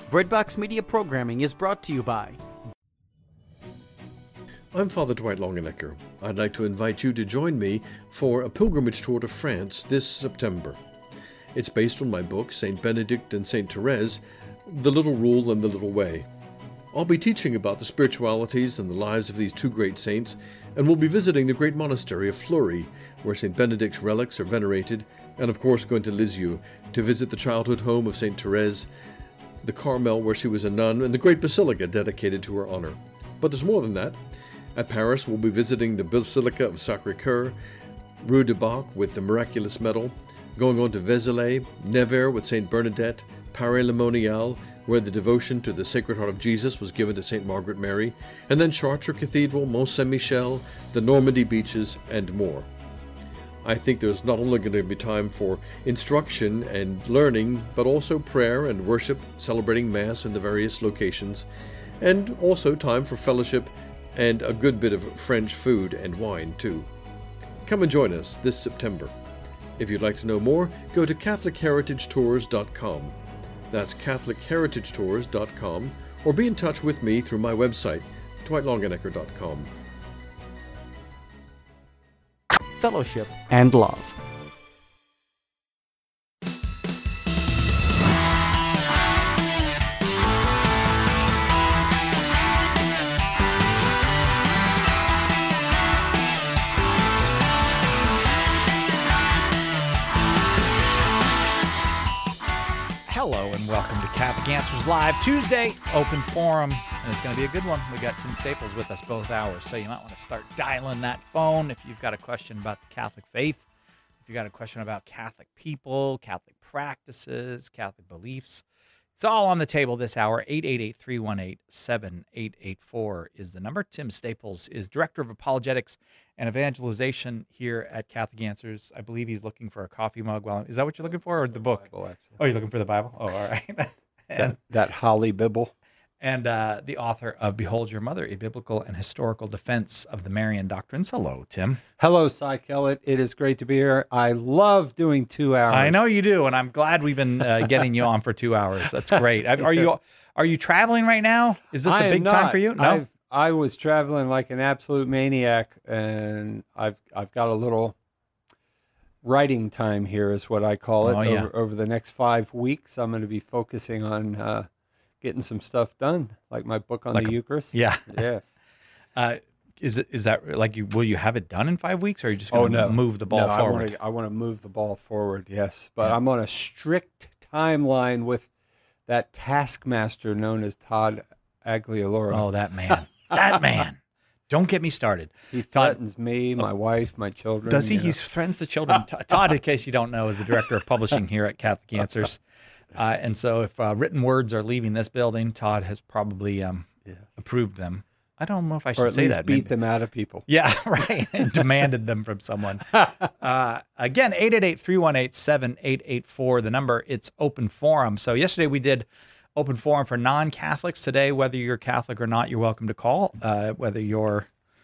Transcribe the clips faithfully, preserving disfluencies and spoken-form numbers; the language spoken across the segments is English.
Breadbox Media programming is brought to you by... I'm Father Dwight Longenecker. I'd like to invite you to join me for a pilgrimage tour to France this September. It's based on my book, Saint Benedict and Saint Therese, The Little Rule and the Little Way. I'll be teaching about the spiritualities and the lives of these two great saints, and we'll be visiting the great monastery of Fleury, where Saint Benedict's relics are venerated, and of course going to Lisieux to visit the childhood home of Saint Therese, the Carmel where she was a nun, and the great basilica dedicated to her honor. But there's more than that. At Paris, we'll be visiting the Basilica of Sacré-Cœur, Rue du Bac with the Miraculous Medal, going on to Vézelay, Nevers with Saint Bernadette, Paray-le-Monial, where the devotion to the Sacred Heart of Jesus was given to Saint Margaret Mary, and then Chartres Cathedral, Mont Saint-Michel, the Normandy beaches, and more. I think there's not only going to be time for instruction and learning, but also prayer and worship, celebrating Mass in the various locations, and also time for fellowship and a good bit of French food and wine, too. Come and join us this September. If you'd like to know more, go to Catholic Heritage Tours dot com. That's Catholic Heritage Tours dot com, or be in touch with me through my website, Dwight Longenecker dot com. Fellowship and love. Hello and welcome to Catholic Answers Live Tuesday, open forum, and it's going to be a good one. We got Tim Staples with us both hours, so you might want to start dialing that phone if you've got a question about the Catholic faith, if you've got a question about Catholic people, Catholic practices, Catholic beliefs. It's all on the table this hour. eight eight eight, three one eight, seven eight eight four is the number. Tim Staples is Director of Apologetics and Evangelization here at Catholic Answers. I believe he's looking for a coffee mug. Well, is that what you're looking for, or the book? Bible, oh, you're looking for the Bible? Oh, all right. and, that, that Holly Bible. And uh, the author of Behold Your Mother, A Biblical and Historical Defense of the Marian Doctrines. Hello, Tim. Hello, Cy Kellett. It is great to be here. I love doing two hours. I know you do, and I'm glad we've been uh, getting you on for two hours. That's great. Are you are you traveling right now? Is this I a big not. time for you? No. I've, I was traveling like an absolute maniac, and I've I've got a little writing time here, is what I call it. Oh, yeah. over, over the next five weeks, I'm going to be focusing on uh, getting some stuff done, like my book on like the a, Eucharist. Yeah. Yes. Uh, is it is that like you? Will you have it done in five weeks, or are you just going to oh, no. move the ball no, forward? I want to move the ball forward. Yes, but Yeah. I'm on a strict timeline with that taskmaster known as Todd Agliolora. Oh, that man. That man. Don't get me started. He Todd, threatens me, my wife, my children. does he? you know. He threatens the children. Todd, in case you don't know, is the director of publishing here at Catholic Answers. Uh, and so if uh, written words are leaving this building, Todd has probably um, Yes. approved them. I don't know if I should Or at say least that. beat Maybe. them out of people. Yeah, right. And demanded them from someone. Uh, again, eight eight eight, three one eight, seven eight eight four, the number. It's open forum. So yesterday we did open forum for non-Catholics. Today, whether you're Catholic or not, you're welcome to call. Uh, whether you're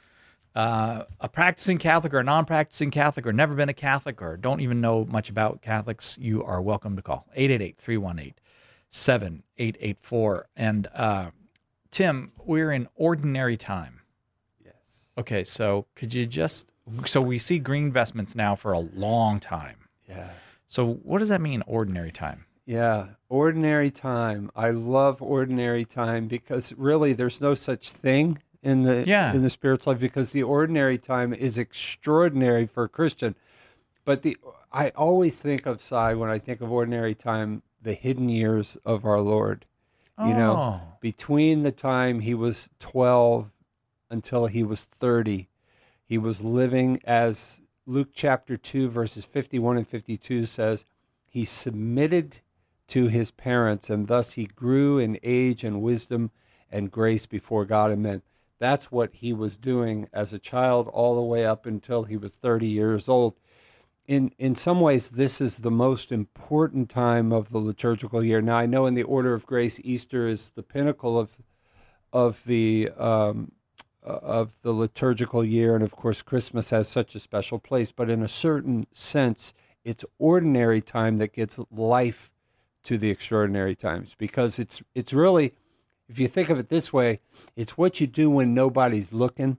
uh, a practicing Catholic or a non-practicing Catholic or never been a Catholic or don't even know much about Catholics, you are welcome to call. eight eight eight, three one eight, seven eight eight four. And uh, Tim, we're in ordinary time. Yes. Okay, so could you just, so we see green vestments now for a long time. Yeah. So what does that mean, ordinary time? Yeah. Ordinary time. I love ordinary time because really there's no such thing in the Yeah. in the spiritual life, because the ordinary time is extraordinary for a Christian. But the I always think of, Cy, when I think of ordinary time, the hidden years of our Lord. You know, Oh. between the time he was twelve until he was thirty, he was living, as Luke chapter two, verses fifty-one and fifty-two says, he submitted to his parents, and thus he grew in age and wisdom and grace before God and men. That's what he was doing as a child all the way up until he was thirty years old. In in some ways, this is the most important time of the liturgical year. Now, I know in the order of grace, Easter is the pinnacle of of the um, of the liturgical year, and of course, Christmas has such a special place. But in a certain sense, it's ordinary time that gets life to the extraordinary times, because it's it's really, if you think of it this way, it's what you do when nobody's looking.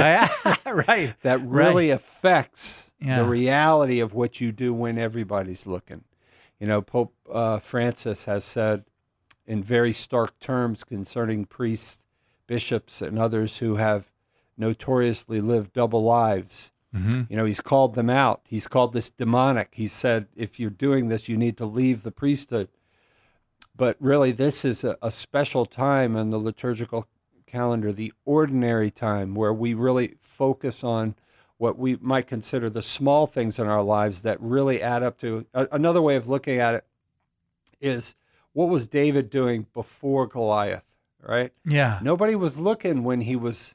Right. That really right. affects Yeah. the reality of what you do when everybody's looking. You know, Pope uh, Francis has said in very stark terms concerning priests, bishops, and others who have notoriously lived double lives. Mm-hmm. You know, he's called them out. He's called this demonic. He said, if you're doing this, you need to leave the priesthood. But really, this is a, a special time in the liturgical calendar, the ordinary time, where we really focus on what we might consider the small things in our lives that really add up to. A, another way of looking at it is, what was David doing before Goliath, right? Yeah. Nobody was looking when he was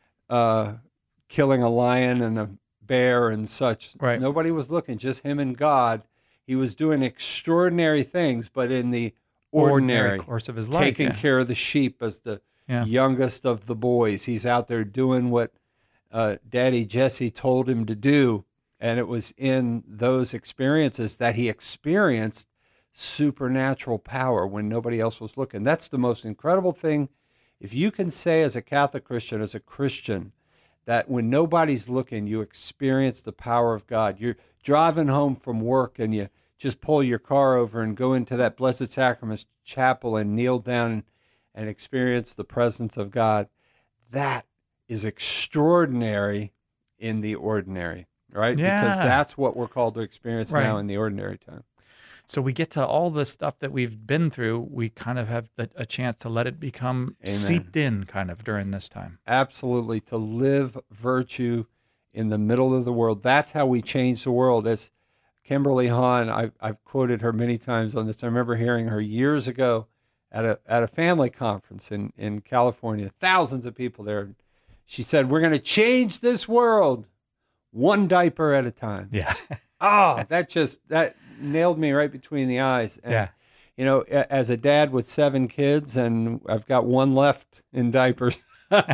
uh, killing a lion and a bear and such. Right. Nobody was looking, just him and God. He was doing extraordinary things, but in the ordinary, Ordinary course of his life. taking yeah. care of the sheep as the Yeah. youngest of the boys. He's out there doing what uh, Daddy Jesse told him to do, and it was in those experiences that he experienced supernatural power when nobody else was looking. That's the most incredible thing. If you can say as a Catholic Christian, as a Christian, that when nobody's looking, you experience the power of God. You're driving home from work and you just pull your car over and go into that Blessed Sacrament chapel and kneel down and, and experience the presence of God. That is extraordinary in the ordinary, right? Yeah. Because that's what we're called to experience Right. now in the ordinary time. So we get to all the stuff that we've been through. We kind of have the, a chance to let it become Amen. seeped in kind of during this time. Absolutely, to live virtue in the middle of the world. That's how we change the world. As Kimberly Hahn, I've, I've quoted her many times on this. I remember hearing her years ago at a at a family conference in, in California, thousands of people there. She said, we're going to change this world one diaper at a time. Yeah. Oh, that just, that nailed me right between the eyes. And, Yeah. you know, a- as a dad with seven kids, and I've got one left in diapers,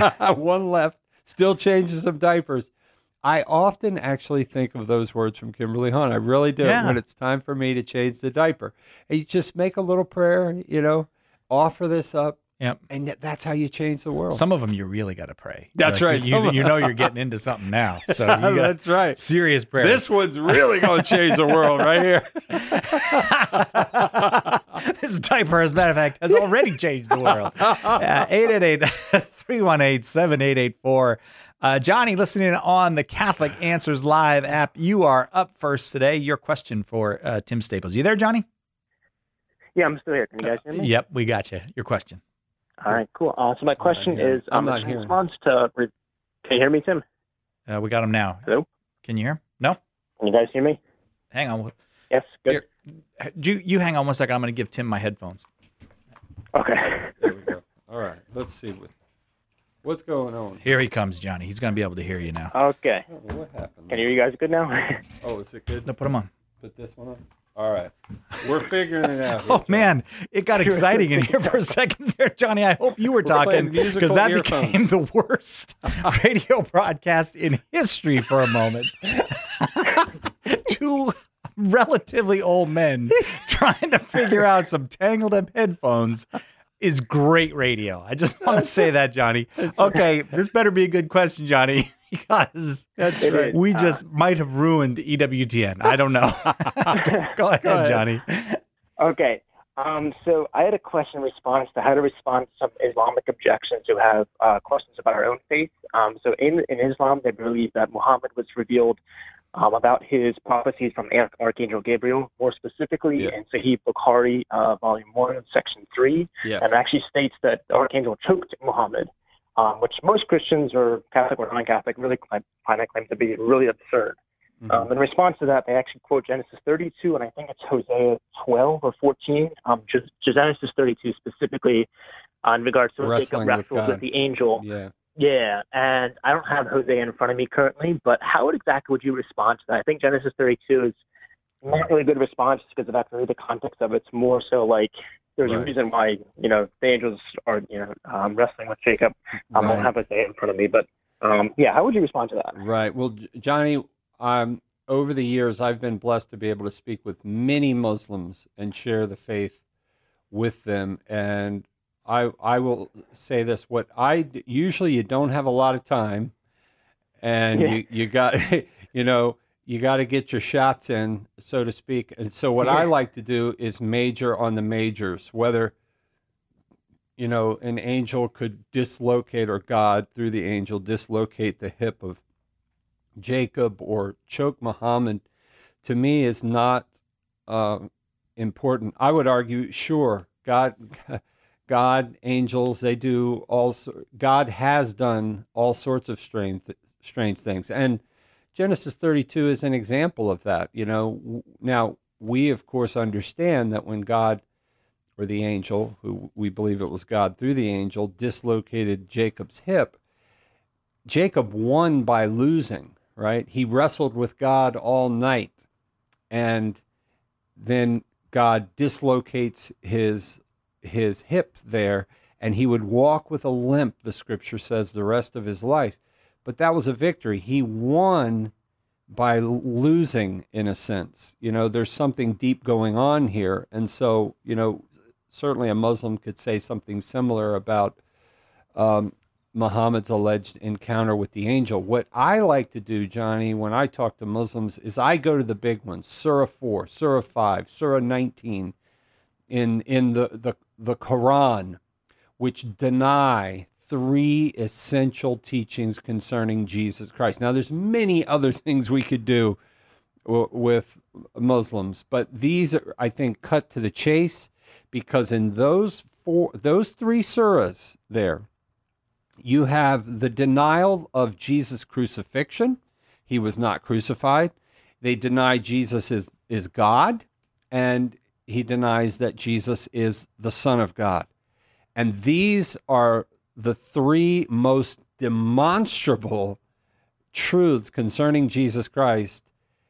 one left, still changing some diapers. I often actually think of those words from Kimberly Hahn. I really do. Yeah. When it's time for me to change the diaper. And you just make a little prayer, you know, offer this up, Yep. and th- that's how you change the world. Some of them you really got to pray. That's right. You, Some- you know you're getting into something now. So you got That's right. serious prayer. This one's really going to change the world right here. This diaper, as a matter of fact, has already changed the world. Uh, eight eight eight, three one eight, seven eight eight four. Uh, Johnny, listening on the Catholic Answers Live app, you are up first today. Your question for uh, Tim Staples. You there, Johnny? Yeah, I'm still here. Can you guys hear me? Yep, we got you. Your question. All right, cool. Uh, so my question hearing- is, I'm um, not in hearing. response to, re- can you hear me, Tim? Uh, we got him now. Hello? Can you hear? No? Can you guys hear me? Hang on. Yes, good. Here, you, you hang on one second. I'm going to give Tim my headphones. Okay. There we go. All right. Let's see what, what's going on. Here he comes, Johnny. He's going to be able to hear you now. Okay. Oh, what happened? Can you hear you guys good now? Oh, is it good? No, put him on. Put this one on? All right. We're figuring it out. here, Oh, John. man. It got exciting in here for a second there, Johnny. I hope you were talking playing musical because that earphones. became the worst radio broadcast in history for a moment. Two relatively old men trying to figure out some tangled up headphones is great radio. I just want to say that, Johnny. Okay, this better be a good question, Johnny, because That's It right. is. we just might have ruined E W T N. I don't know. Go ahead, ahead. Johnny. Okay. Um, so I had a question in response to how to respond to some Islamic objections who have uh, questions about our own faith. Um, so in, in Islam, they believe that Muhammad was revealed um, about his prophecies from Arch- Archangel Gabriel, more specifically Yeah. in Sahih Bukhari, uh, Volume one, Section three, Yeah. and it actually states that the Archangel choked Muhammad, um, which most Christians or Catholic or non-Catholic really cl- find that claim to be really absurd. Mhm. Um, in response to that, they actually quote Genesis thirty-two, and I think it's Hosea twelve or fourteen. Um, just, just Genesis thirty-two specifically uh, in regards to when Wrestling Jacob with wrestled God. with the angel. Yeah. Yeah, and I don't have Hosea in front of me currently, but how exactly would you respond to that? I think Genesis thirty-two is not really a good response just because of actually the context of it. It's more so like there's Right. a reason why, you know, the angels are, you know, um, wrestling with Jacob. I Right. don't have Hosea in front of me, but um, yeah, how would you respond to that? Right. Well, J- Johnny, um, over the years, I've been blessed to be able to speak with many Muslims and share the faith with them. And I I will say this: what I d- usually you don't have a lot of time, and Yeah. you you got you know you got to get your shots in, so to speak. And so what I Yeah. like to do is major on the majors, whether you know an angel could dislocate, or God through the angel dislocate the hip of Jacob or choke Muhammad. To me, is not uh, important. I would argue, sure, God, God, angels, they do all. so- God has done all sorts of strange, strange things, and Genesis thirty-two is an example of that. You know, W- now we of course understand that when God, or the angel, who we believe it was God through the angel, dislocated Jacob's hip, Jacob won by losing. Right? He wrestled with God all night, and then God dislocates his his hip there, and he would walk with a limp, the scripture says, the rest of his life. But that was a victory. He won by l- losing, in a sense. You know, there's something deep going on here. And so, you know, certainly a Muslim could say something similar about um, Muhammad's alleged encounter with the angel. What I like to do, Johnny, when I talk to Muslims, is I go to the big ones: Surah four, Surah five, Surah nineteen, in in the the, the Quran, which deny three essential teachings concerning Jesus Christ. Now, there's many other things we could do w- with Muslims, but these are, I think, cut to the chase, because in those four, those three surahs there, you have the denial of Jesus' crucifixion. He was not crucified. They deny Jesus is, is God, and he denies that Jesus is the Son of God. And these are the three most demonstrable truths concerning Jesus Christ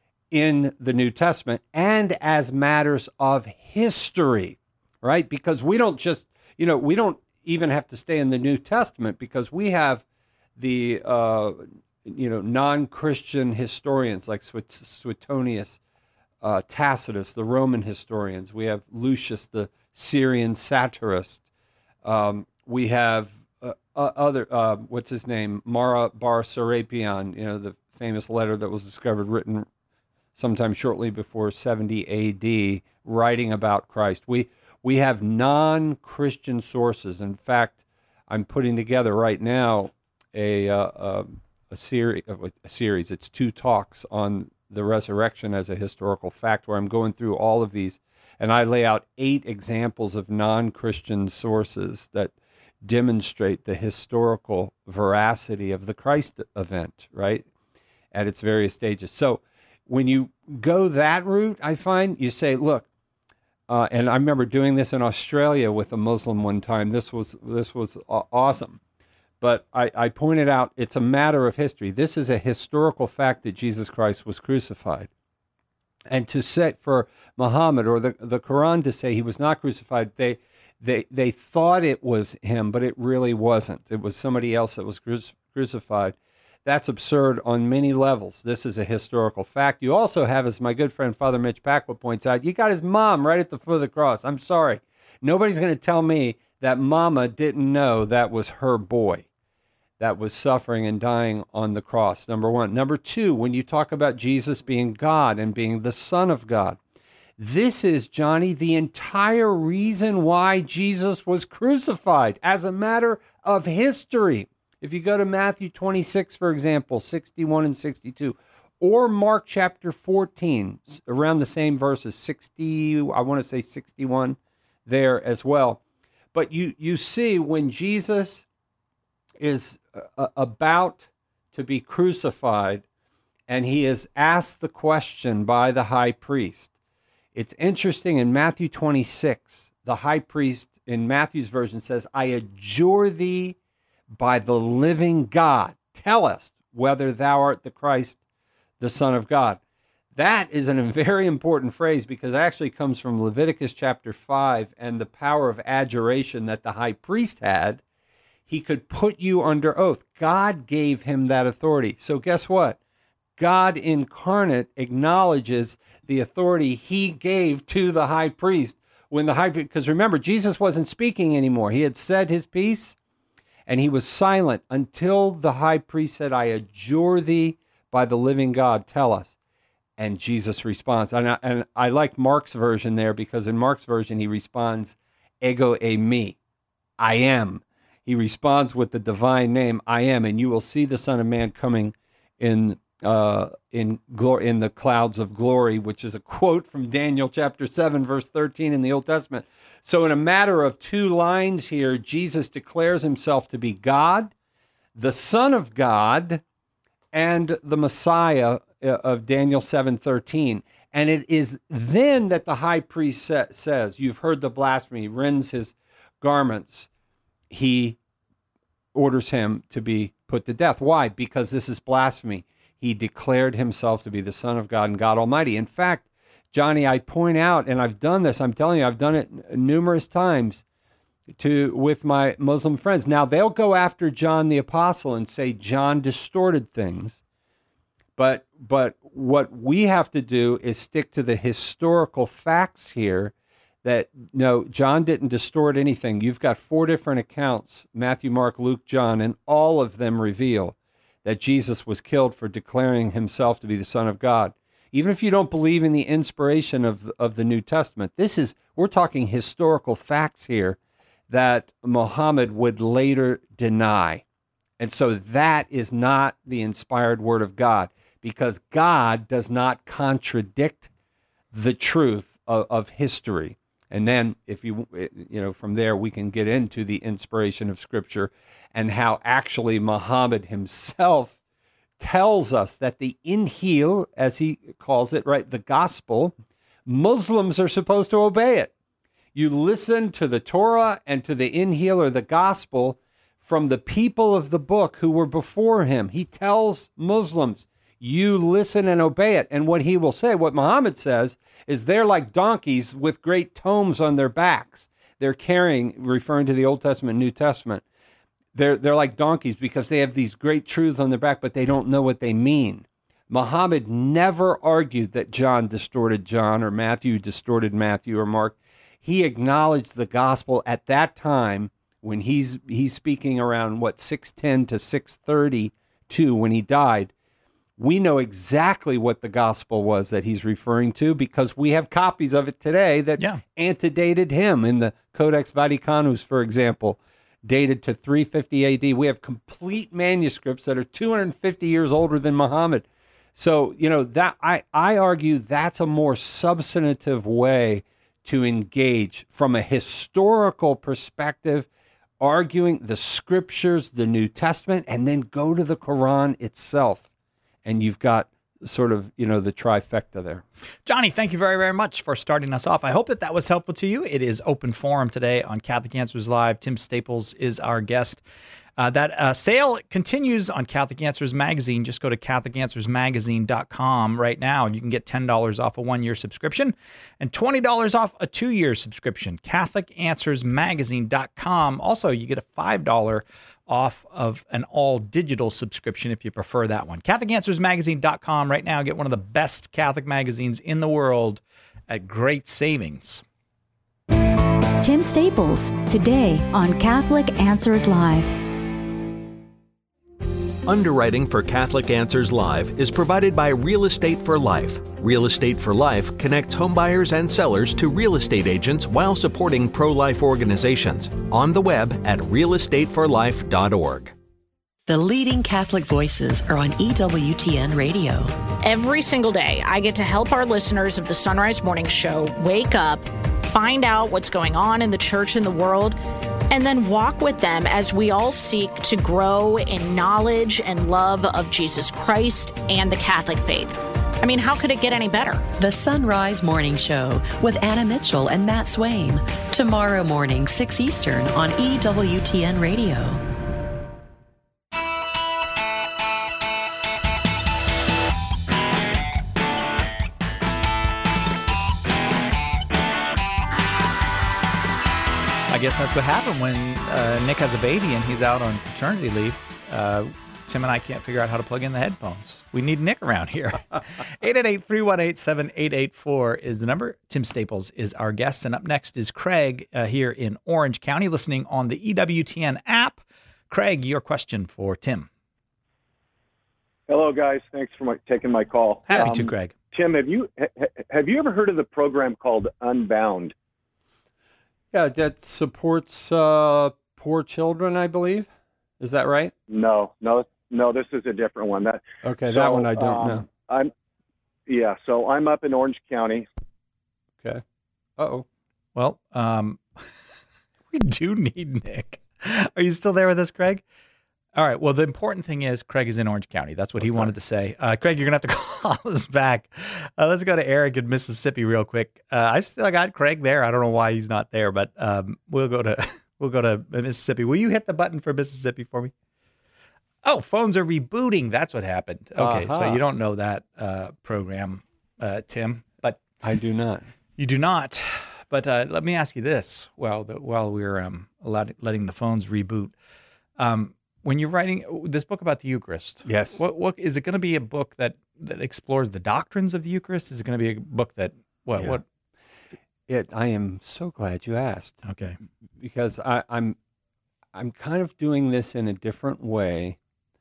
in the New Testament, and as matters of history, right? Because we don't just, you know, we don't even have to stay in the New Testament, because we have the, uh, you know, non-Christian historians like Suet- Suetonius, uh, Tacitus, the Roman historians. We have Lucius, the Syrian satirist. Um, we have uh, uh, other, uh, what's his name? Mara bar Serapion, you know, the famous letter that was discovered, written sometime shortly before seventy A D, writing about Christ. We we have non-Christian sources. In fact, I'm putting together right now a uh, a, a series. A series. It's two talks on the resurrection as a historical fact, where I'm going through all of these, and I lay out eight examples of non-Christian sources that demonstrate the historical veracity of the Christ event, right, at its various stages. So when you go that route, I find you say, look, uh, and I remember doing this in Australia with a Muslim one time. This was this was uh, awesome. But I, I pointed out it's a matter of history. This is a historical fact that Jesus Christ was crucified. And to say for Muhammad or the, the Quran to say he was not crucified, they they they thought it was him, but it really wasn't. It was somebody else that was cru- crucified. That's absurd on many levels. This is a historical fact. You also have, as my good friend Father Mitch Packwood points out, you got his mom right at the foot of the cross. I'm sorry. Nobody's going to tell me that mama didn't know that was her boy that was suffering and dying on the cross, number one. Number two, when you talk about Jesus being God and being the Son of God, this is, Johnny, the entire reason why Jesus was crucified as a matter of history. If you go to Matthew twenty-six, for example, sixty-one and sixty-two, or Mark chapter fourteen, around the same verses, sixty, I want to say sixty-one there as well. But you, you see when Jesus is uh, about to be crucified, and he is asked the question by the high priest. It's interesting, in Matthew twenty-six, the high priest in Matthew's version says, I adjure thee by the living God, tell us whether thou art the Christ, the Son of God. That is a very important phrase, because it actually comes from Leviticus chapter five and the power of adjuration that the high priest had. He could put you under oath. God gave him that authority. So guess what? God incarnate acknowledges the authority he gave to the high priest when the high priest, because remember, Jesus wasn't speaking anymore. He had said his piece, and he was silent until the high priest said, I adjure thee by the living God, tell us. And Jesus responds. And I, and I like Mark's version there, because in Mark's version, he responds, ego eimi, I am. He responds with the divine name, I am, and you will see the Son of Man coming in uh, in glory, in the clouds of glory, which is a quote from Daniel chapter seven, verse thirteen in the Old Testament. So in a matter of two lines here, Jesus declares himself to be God, the Son of God, and the Messiah of Daniel seven thirteen. And it is then that the high priest sa- says, you've heard the blasphemy, rends his garments. He orders him to be put to death. Why? Because this is blasphemy. He declared himself to be the Son of God and God Almighty. In fact, Johnny, I point out, and I've done this, I'm telling you, I've done it numerous times to with my Muslim friends. Now, they'll go after John the Apostle and say John distorted things. But but what we have to do is stick to the historical facts here, that, no, John didn't distort anything. You've got four different accounts, Matthew, Mark, Luke, John, and all of them reveal that Jesus was killed for declaring himself to be the Son of God. Even if you don't believe in the inspiration of, of the New Testament, this is, we're talking historical facts here that Muhammad would later deny. And so that is not the inspired word of God, because God does not contradict the truth of, of history. And then if you, you know, from there we can get into the inspiration of Scripture and how actually Muhammad himself tells us that the Injil, as he calls it, right, the gospel, Muslims are supposed to obey it. You listen to the Torah and to the Injil, or the gospel, from the people of the book who were before him. He tells Muslims, you listen and obey it. And what he will say, what Muhammad says, is they're like donkeys with great tomes on their backs. They're carrying, referring to the Old Testament, New Testament. They're, they're like donkeys because they have these great truths on their back, but they don't know what they mean. Muhammad never argued that John distorted John, or Matthew distorted Matthew, or Mark. He acknowledged the gospel at that time when he's he's speaking around, what, six ten to six thirty-two when he died. We know exactly what the gospel was that he's referring to, because we have copies of it today that yeah. antedated him in the Codex Vaticanus, for example, dated to three fifty A D. We have complete manuscripts that are two hundred fifty years older than Muhammad. So, you know, that I, I argue that's a more substantive way to engage from a historical perspective, arguing the scriptures, the New Testament, and then go to the Quran itself. And you've got sort of, you know, the trifecta there. Johnny, thank you very, very much for starting us off. I hope that that was helpful to you. It is open forum today on Catholic Answers Live. Tim Staples is our guest. Uh, that uh, sale continues on Catholic Answers Magazine. Just go to Catholic Answers Magazine dot com right now, and you can get ten dollars off a one-year subscription and twenty dollars off a two-year subscription. Catholic Answers Magazine dot com. Also, you get a five dollars off of an all-digital subscription if you prefer that one. Catholic Answers Magazine dot com right now. Get one of the best Catholic magazines in the world at great savings. Tim Staples, today on Catholic Answers Live. Underwriting for Catholic Answers Live is provided by Real Estate for Life. Real Estate for Life connects homebuyers and sellers to real estate agents while supporting pro-life organizations. On the web at real estate for life dot org. The leading Catholic voices are on E W T N Radio. Every single day, I get to help our listeners of the Sunrise Morning Show wake up, find out what's going on in the church and the world, and then walk with them as we all seek to grow in knowledge and love of Jesus Christ and the Catholic faith. I mean, how could it get any better? The Sunrise Morning Show with Anna Mitchell and Matt Swaim. Tomorrow morning, six Eastern on E W T N Radio. I guess that's what happened when uh, Nick has a baby and he's out on paternity leave. Uh, Tim and I can't figure out how to plug in the headphones. We need Nick around here. eight eight eight, three one eight, seven eight eight four is the number. Tim Staples is our guest. And up next is Craig uh, here in Orange County, listening on the E W T N app. Craig, your question for Tim. Hello, guys. Thanks for my, taking my call. Happy um, to, Craig. Tim, have you ha, have you ever heard of the program called Unbound? Yeah, that supports uh, poor children, I believe. Is that right? No, no, no. This is a different one. That okay. so, That one I don't um, know. I'm yeah. So I'm up in Orange County. Okay. Uh oh. Well, um, we do need Nick. Are you still there with us, Craig? All right. Well, the important thing is Craig is in Orange County. That's what okay. he wanted to say. Uh, Craig, you're going to have to call us back. Uh, let's go to Eric in Mississippi real quick. Uh, I've still got Craig there. I don't know why he's not there, but um, we'll go to we'll go to Mississippi. Will you hit the button for Mississippi for me? Oh, phones are rebooting. That's what happened. Okay, uh-huh. So you don't know that uh, program, uh, Tim, but I do not. You do not. But uh, let me ask you this: while the, while we're um, allowed, letting the phones reboot. Um, When you're writing this book about the Eucharist, yes, what, what is it going to be a book that, that explores the doctrines of the Eucharist? Is it going to be a book that what yeah. what? It. I am so glad you asked. Okay, because I, I'm I'm kind of doing this in a different way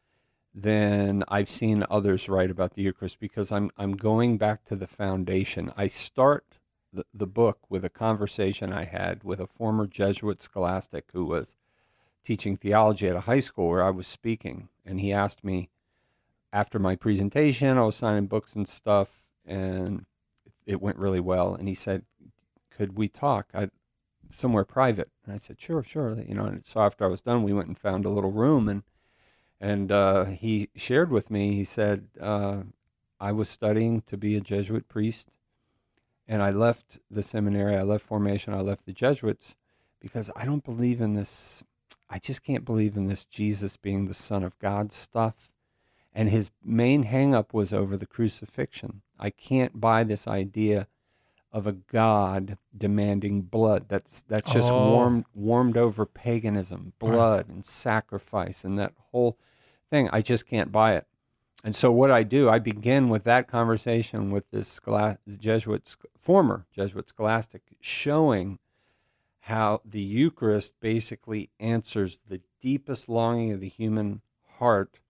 than I've seen others write about the Eucharist, because I'm I'm going back to the foundation. I start the, the book with a conversation I had with a former Jesuit scholastic who was teaching theology at a high school where I was speaking, and he asked me after my presentation, I was signing books and stuff, and it went really well, and he said, could we talk I, somewhere private? And I said, sure, sure. You know, and so after I was done, we went and found a little room, and and uh, he shared with me, he said, uh, I was studying to be a Jesuit priest, and I left the seminary, I left formation, I left the Jesuits, because I don't believe in this, I just can't believe in this Jesus being the Son of God stuff. And his main hang-up was over the crucifixion. I can't buy this idea of a God demanding blood. That's that's just oh. warmed warmed over paganism, blood right. and sacrifice and that whole thing. I just can't buy it. And so what I do, I begin with that conversation with this schola- Jesuit, former Jesuit scholastic, showing how the Eucharist basically answers the deepest longing of the human heart,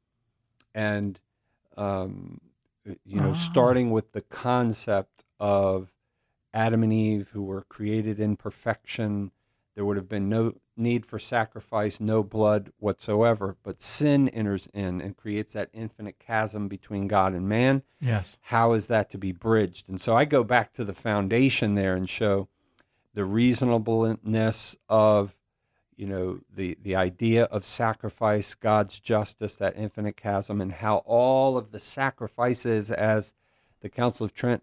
and um, you know, oh. starting with the concept of Adam and Eve, who were created in perfection. There would have been no need for sacrifice, no blood whatsoever, but sin enters in and creates that infinite chasm between God and man. Yes. How is that to be bridged? And so I go back to the foundation there and show the reasonableness of, you know, the, the idea of sacrifice, God's justice, that infinite chasm, and how all of the sacrifices, as the Council of Trent,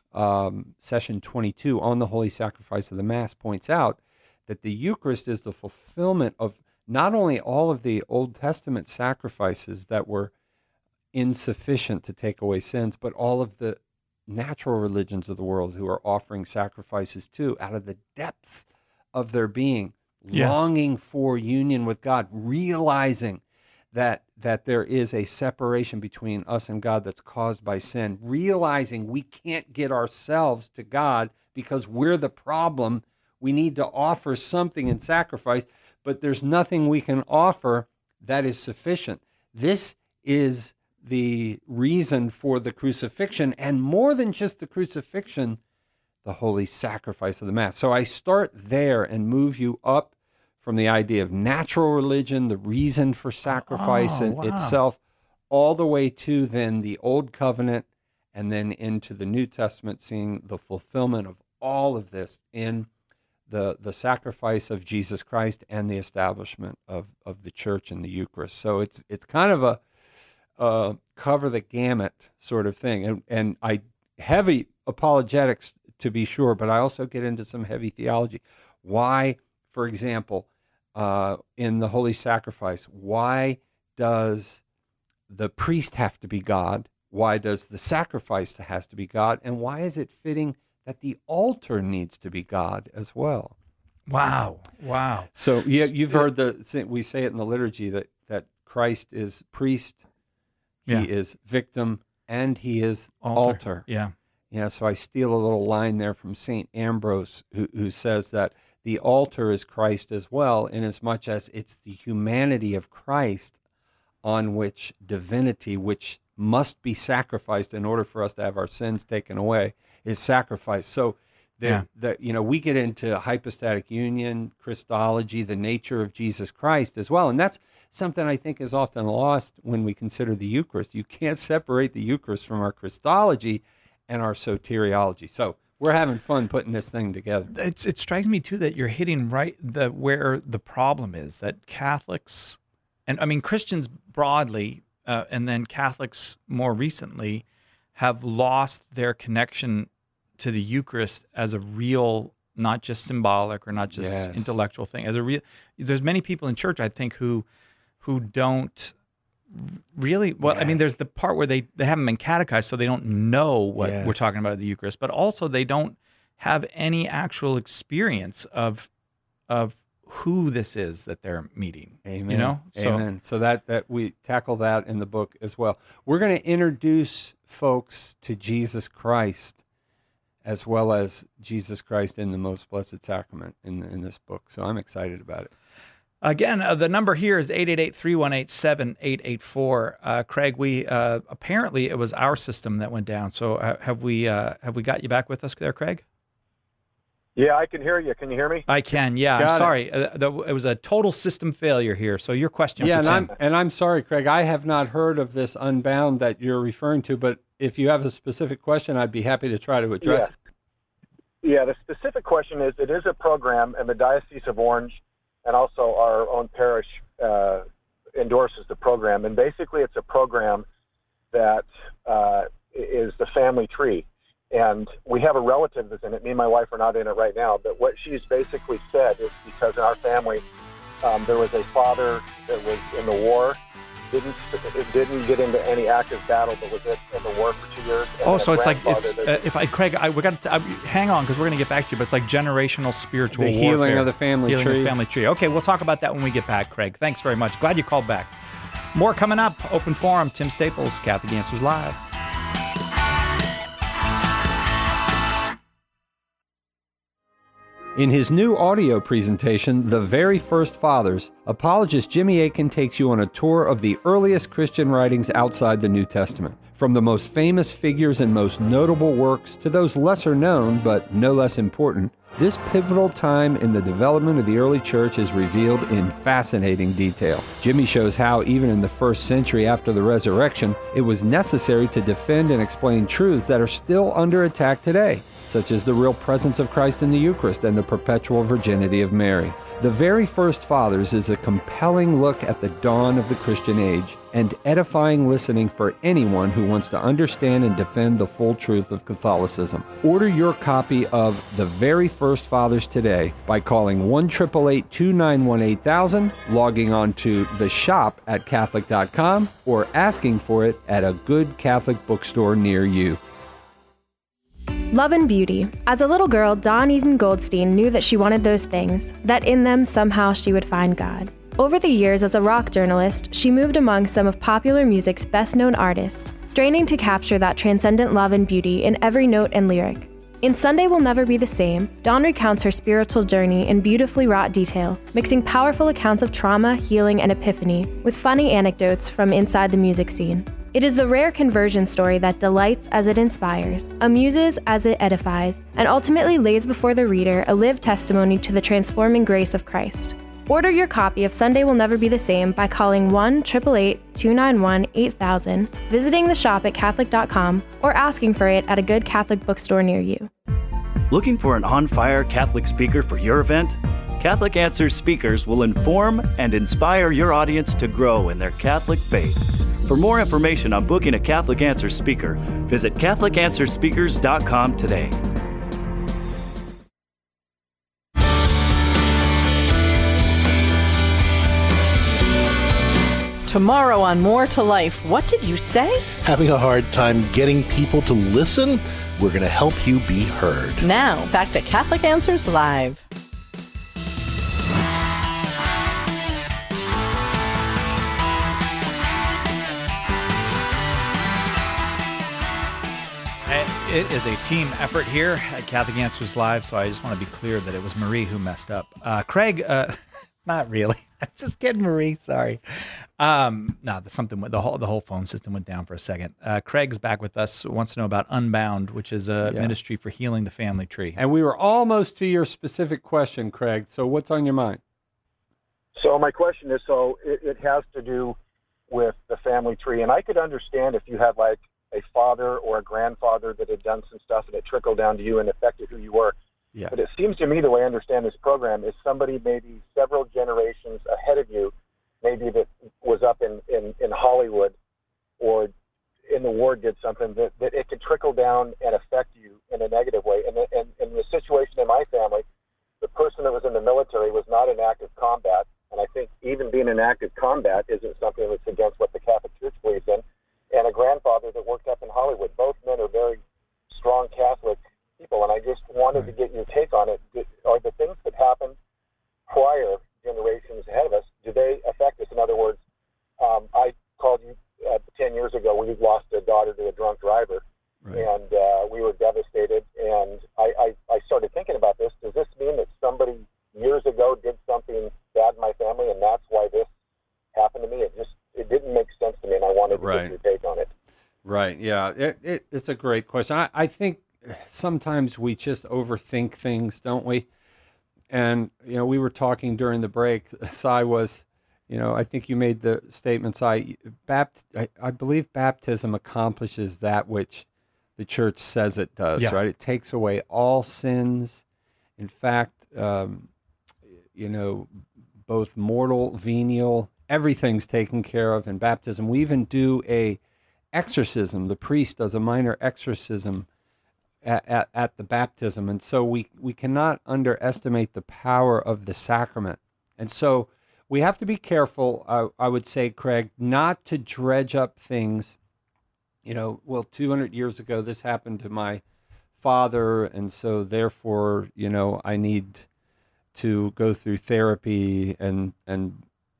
um, session twenty-two on the Holy Sacrifice of the Mass points out, that the Eucharist is the fulfillment of not only all of the Old Testament sacrifices that were insufficient to take away sins, but all of the natural religions of the world who are offering sacrifices too, out of the depths of their being, yes. longing for union with God, realizing that that there is a separation between us and God that's caused by sin, realizing we can't get ourselves to God because we're the problem. We need to offer something in sacrifice, but there's nothing we can offer that is sufficient. This is the reason for the crucifixion, and more than just the crucifixion, the holy sacrifice of the Mass. So I start there and move you up from the idea of natural religion, the reason for sacrifice oh, in wow. itself, all the way to then the Old Covenant, and then into the New Testament, seeing the fulfillment of all of this in the the sacrifice of Jesus Christ and the establishment of, of the church and the Eucharist. So it's it's kind of a uh, cover the gamut sort of thing. And, and I heavy apologetics, to be sure, but I also get into some heavy theology. Why, for example, uh, in the Holy Sacrifice, why does the priest have to be God? Why does the sacrifice has to be God? And why is it fitting that the altar needs to be God as well? Wow. Wow. So yeah, you've heard the, we say it in the liturgy that, that Christ is priest, he Yeah. is victim, and he is Altar. altar. Yeah. Yeah, so I steal a little line there from Saint Ambrose, who, who says that the altar is Christ as well, inasmuch as it's the humanity of Christ on which divinity, which must be sacrificed in order for us to have our sins taken away, is sacrificed. So, the, Yeah. the, you know, we get into hypostatic union, Christology, the nature of Jesus Christ as well, and that's something I think is often lost when we consider the Eucharist. You can't separate the Eucharist from our Christology and our soteriology. So we're having fun putting this thing together. It's, it strikes me too that you're hitting right the where the problem is, that Catholics, and I mean Christians broadly, uh, and then Catholics more recently, have lost their connection to the Eucharist as a real, not just symbolic or not just Yes. intellectual thing. As a real, there's many people in church I think who who don't really, well, I mean, Yes. there's the part where they, they haven't been catechized, so they don't know what we're Yes. talking about at the Eucharist, but also they don't have any actual experience of of who this is that they're meeting. Amen. You know? So, Amen. So that, that we tackle that in the book as well. We're going to introduce folks to Jesus Christ as well as Jesus Christ in the Most Blessed Sacrament in, in this book. So I'm excited about it. Again, uh, the number here is eight eight eight, three one eight, seven eight eight four. Uh, Craig, we uh, apparently it was our system that went down. So uh, have we uh, have we got you back with us there, Craig? Yeah, I can hear you. Can you hear me? I can. Yeah, Got I'm it. sorry. Uh, the, it was a total system failure here. So your question Yeah, for and Tim. I'm, and I'm sorry, Craig. I have not heard of this Unbound that you're referring to, but if you have a specific question, I'd be happy to try to address yeah. Yeah, the specific question is, it is a program, and the Diocese of Orange and also our own parish uh, endorses the program. And basically it's a program that uh, is the family tree. And we have a relative that's in it. Me and my wife are not in it right now. But what she's basically said is, because in our family um, there was a father that was in the war, didn't didn't get into any active battle, but was in the war for two years. And Oh, then so a it's like grandfather it's that- uh, if I Craig, I we got to uh, hang on because we're going to get back to you. But it's like generational spiritual The healing warfare. of the family healing tree. of the family tree. Okay, we'll talk about that when we get back, Craig. Thanks very much. Glad you called back. More coming up. Open Forum. Tim Staples, Catholic Answers Live. In his new audio presentation, The Very First Fathers, apologist Jimmy Akin takes you on a tour of the earliest Christian writings outside the New Testament. From the most famous figures and most notable works to those lesser known but no less important, this pivotal time in the development of the early church is revealed in fascinating detail. Jimmy shows how, even in the first century after the resurrection, it was necessary to defend and explain truths that are still under attack today, such as the real presence of Christ in the Eucharist and the perpetual virginity of Mary. The Very First Fathers is a compelling look at the dawn of the Christian age and edifying listening for anyone who wants to understand and defend the full truth of Catholicism. Order your copy of The Very First Fathers today by calling one eight eight eight, two nine one, eight thousand, logging on to the shop at Catholic dot com, or asking for it at a good Catholic bookstore near you. Love and beauty. As a little girl, Dawn Eden Goldstein knew that she wanted those things, that in them somehow she would find God. Over the years as a rock journalist, she moved among some of popular music's best-known artists, straining to capture that transcendent love and beauty in every note and lyric. In Sunday Will Never Be the Same, Dawn recounts her spiritual journey in beautifully wrought detail, mixing powerful accounts of trauma, healing, and epiphany with funny anecdotes from inside the music scene. It is the rare conversion story that delights as it inspires, amuses as it edifies, and ultimately lays before the reader a lived testimony to the transforming grace of Christ. Order your copy of Sunday Will Never Be the Same by calling one eight eight eight, two nine one, eight thousand, visiting the shop at Catholic dot com, or asking for it at a good Catholic bookstore near you. Looking for an on-fire Catholic speaker for your event? Catholic Answers speakers will inform and inspire your audience to grow in their Catholic faith. For more information on booking a Catholic Answers speaker, visit Catholic Answers Speakers dot com today. Tomorrow on More to Life, what did you say? Having a hard time getting people to listen? We're going to help you be heard. Now, back to Catholic Answers Live. It is a team effort here at Catholic Answers Live, so I just want to be clear that it was Marie who messed up. Uh, Craig, uh, not really. I'm just kidding, Marie. Sorry. Um, no, the, something the whole the whole phone system went down for a second. Uh, Craig's back with us. Wants to know about Unbound, which is a Yeah. ministry for healing the family tree. And we were almost to your specific question, Craig. So what's on your mind? So my question is, so it, it has to do with the family tree, and I could understand if you had like a father or a grandfather that had done some stuff and it trickled down to you and affected who you were. Yeah. But it seems to me the way I understand this program is somebody maybe several generations ahead of you, maybe that was up in, in, in Hollywood or in the war did something that, that it could trickle down and affect you in a negative way. And, and, and the situation in my family, the person that was in the military was not in active combat. And I think even being in active combat isn't something that's against what the Catholic Church believes in. And a grandfather that worked up in Hollywood. Both men are very strong Catholic people, and I just wanted to get your take on it. Are the things that happened prior generations ahead of us, do they affect us? In other words, um, I called you uh, ten years ago. We lost a daughter to a drunk driver, right. and uh, we were devastated. And I, I, I started thinking about this. Does this mean that somebody years ago did something bad in my family, and that's why this happened to me? It just it didn't make sense to me, and I wanted to Right. get your take on it. Right. Yeah. It, it, it's a great question. I, I think sometimes we just overthink things, don't we? And, you know, we were talking during the break. Cy was, you know, I think you made the statement, Cy, Bapt, I, I believe baptism accomplishes that which the church says it does, Yeah. right? It takes away all sins. In fact, um, you know, both mortal, venial, everything's taken care of in baptism. We even do a exorcism. The priest does a minor exorcism at, at, at the baptism. And so we, we cannot underestimate the power of the sacrament. And so we have to be careful, I, I would say, Craig, not to dredge up things. You know, well, two hundred years ago, this happened to my father, and so therefore, you know, I need to go through therapy and and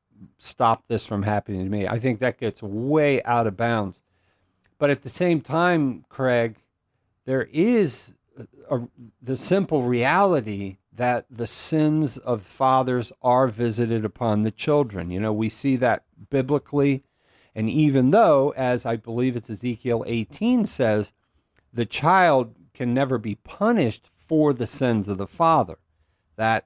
stop this from happening to me. I think that gets way out of bounds. But at the same time, Craig, there is a, a, the simple reality that the sins of fathers are visited upon the children. You know, we see that biblically. And even though, as I believe it's Ezekiel eighteen says, the child can never be punished for the sins of the father, that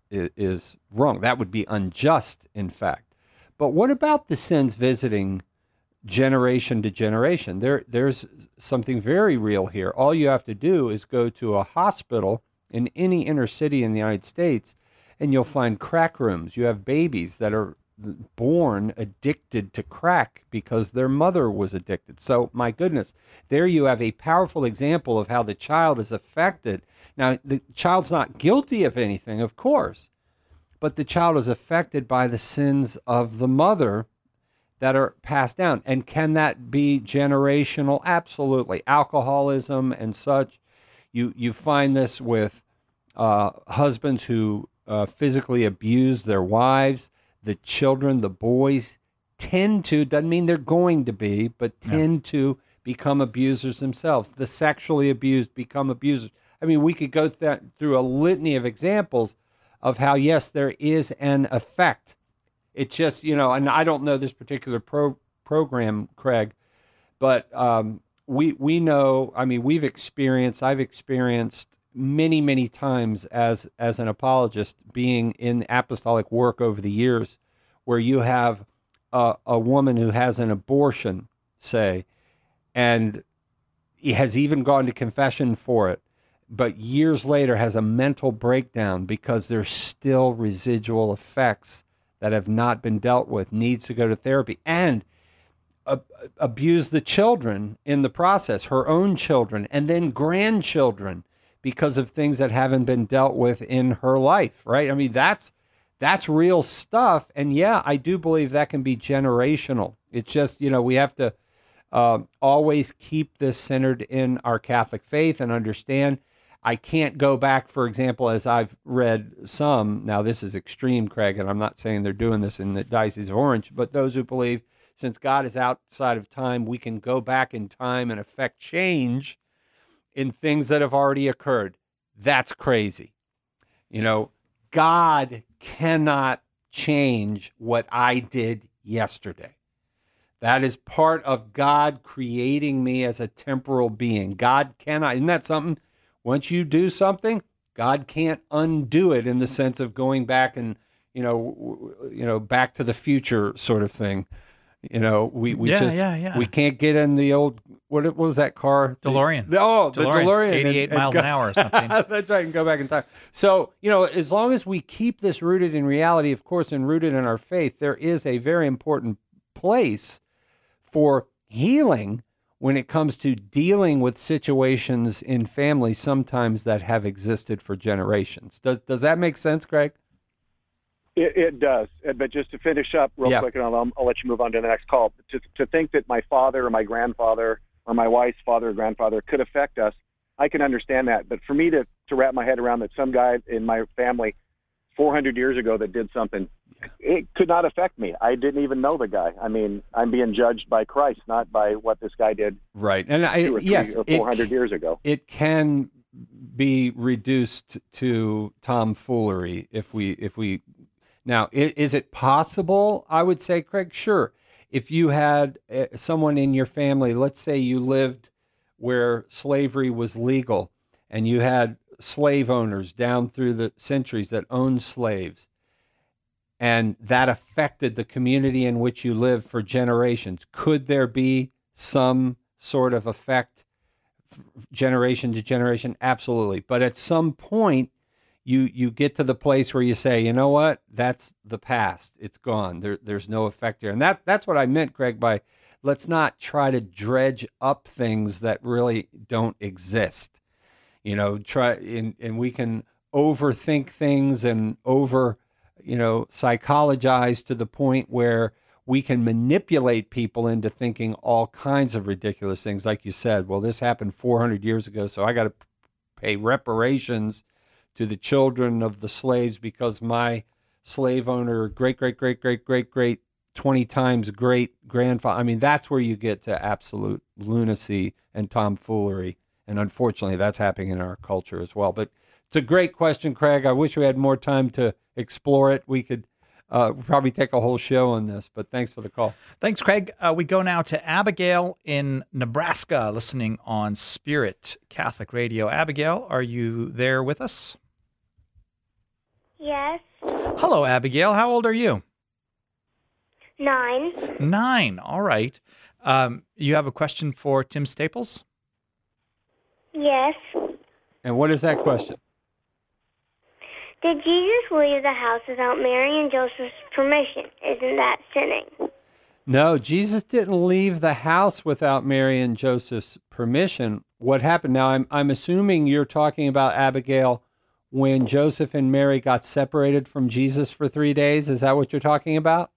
is wrong. That would be unjust, in fact. But what about the sins visiting generation to generation? There, there's something very real here. All you have to do is go to a hospital in any inner city in the United States, and you'll find crack rooms. You have babies that are born addicted to crack because their mother was addicted. So, my goodness, there you have a powerful example of how the child is affected. Now, the child's not guilty of anything, of course, but the child is affected by the sins of the mother that are passed down. And can that be generational? Absolutely. Alcoholism and such. You, you find this with uh, husbands who uh, physically abuse their wives. The children, the boys, tend to, doesn't mean they're going to be, but tend yeah. to become abusers themselves. The sexually abused become abusers. I mean, we could go th- through a litany of examples of how, yes, there is an effect. It just, you know, and I don't know this particular pro- program, Craig, but um, we we know, I mean, we've experienced, I've experienced many, many times as as an apologist being in apostolic work over the years, where you have a, a woman who has an abortion, say, and has even gone to confession for it, but years later has a mental breakdown because there's still residual effects that have not been dealt with, needs to go to therapy, and uh, abuse the children in the process, her own children, and then grandchildren, because of things that haven't been dealt with in her life, right? I mean, that's that's real stuff. And yeah, I do believe that can be generational. It's just, you know, we have to uh, always keep this centered in our Catholic faith and understand. I can't go back, for example, as I've read some, now this is extreme, Craig, and I'm not saying they're doing this in the Diocese of Orange, but those who believe since God is outside of time, we can go back in time and affect change. in things that have already occurred. That's crazy. You know, God cannot change what I did yesterday. That is part of God creating me as a temporal being. God cannot, isn't that something? Once you do something, God can't undo it in the sense of going back and, you know, you know, Back to the Future sort of thing. You know, we, we yeah, just, yeah, yeah. we can't get in the old, what, what was that car? DeLorean. The, oh, the DeLorean, DeLorean. eighty-eight and, and miles go, an hour or something. That's right, and go back in time. So, you know, as long as we keep this rooted in reality, of course, and rooted in our faith, there is a very important place for healing when it comes to dealing with situations in families sometimes that have existed for generations. Does does that make sense, Greg? It, it does. But just to finish up real Yeah. quick, and I'll, I'll let you move on to the next call. To, to think that my father or my grandfather or my wife's father or grandfather could affect us, I can understand that. But for me to, to wrap my head around that some guy in my family four hundred years ago that did something, it could not affect me. I didn't even know the guy. I mean, I'm being judged by Christ, not by what this guy did. Right. And I, two or three yes, or four hundred years ago. It can be reduced to tomfoolery if we if we now is, is it possible? I would say, Craig, sure. If you had uh, someone in your family, let's say you lived where slavery was legal, and you had slave owners down through the centuries that owned slaves, and that affected the community in which you live for generations. Could there be some sort of effect generation to generation? Absolutely. But at some point, you you get to the place where you say, you know what, that's the past. It's gone. There, there's no effect here. And that that's what I meant, Greg, by let's not try to dredge up things that really don't exist. You know, try and, and we can overthink things and over, you know, psychologize to the point where we can manipulate people into thinking all kinds of ridiculous things. Like you said, well, this happened four hundred years ago, so I got to pay reparations to the children of the slaves because my slave owner, great, great, great, great, great, great, twenty times great grandfather. I mean, that's where you get to absolute lunacy and tomfoolery. And unfortunately, that's happening in our culture as well. But it's a great question, Craig. I wish we had more time to explore it. We could uh, probably take a whole show on this, but thanks for the call. Thanks, Craig. Uh, we go now to Abigail in Nebraska, listening on Spirit Catholic Radio. Abigail, are you there with us? Yes. Hello, Abigail. How old are you? Nine. Nine. All right. Um, you have a question for Tim Staples? Yes. And what is that question? Did Jesus leave the house without Mary and Joseph's permission? Isn't that sinning? No, Jesus didn't leave the house without Mary and Joseph's permission. What happened? Now, I'm I'm assuming you're talking about, Abigail, when Joseph and Mary got separated from Jesus for three days. Is that what you're talking about?